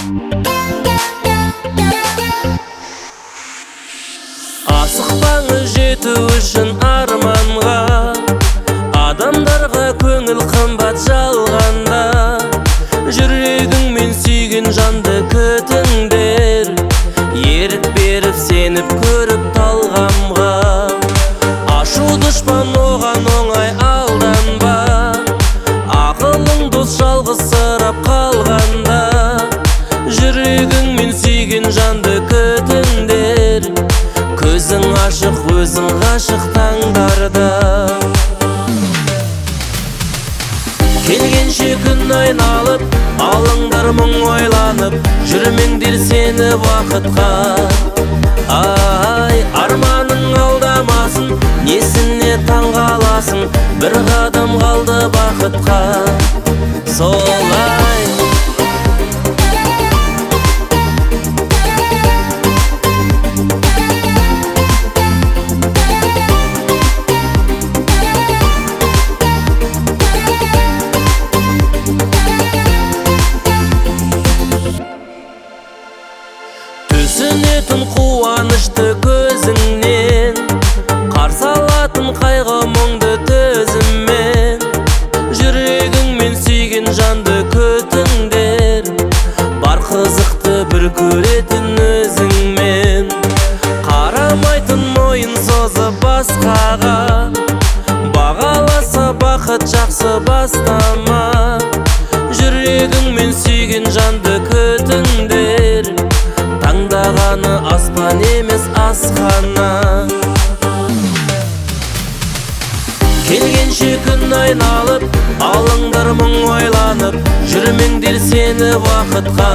Асықпаңыз жету үшін арманға, адамдарға көңіл қымбат жалғанда. Жүрегіңмен сүйген жанды күтіңдер, ерік беріп сеніп көріп талғамға. Ашу дұшпан оған оңай алданба, ақылың дос жалғызсырап қалғанда. Жүрегіңмен сүйген жанды күтіңдер, көзің ашық өзің ғашық таңдарда. Келгенше күн айналып, алыңдар мұң ойланып, жүрмеңдер сені уақытқа. Ай, арманың алдамасын, несіне таңғаласың, бір қадам қалды бақытқа. Солай түсінетін қуанышты көзіңнен, қарсы алатын қайғы мұңды төзіммен. Жүрегіңмен сүйген жанды күтіңдер, бар қызықты бір көретін өзіңмен. Қарамайтын мойын созып басқаға, бағаласа бақыт жақсы бастама. Жүрегіңмен сүйген жанды күтіңдер, таңдағаны аспан емес асхана. Келгенше күн айналып, алыңдар мұң ойланып, жүрмеңдер сені уақытқа.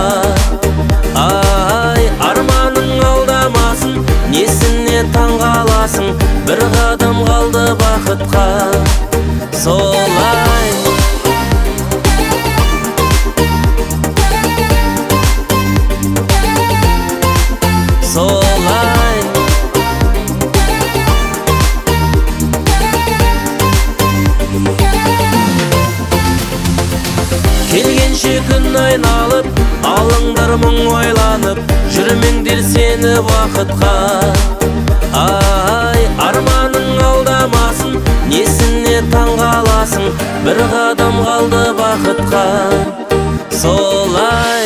Ай, арманың алдамасын, несіне таңғаласың, бір қадам қалды бақытқа. Солай солай келгенше күн айналып, алыңдар мұң ойланып, жүрмеңдер сені уақытқа. Ай, арманың алдамасын, несіне таңғаласың, бір қадам қалды бақытқа. Солай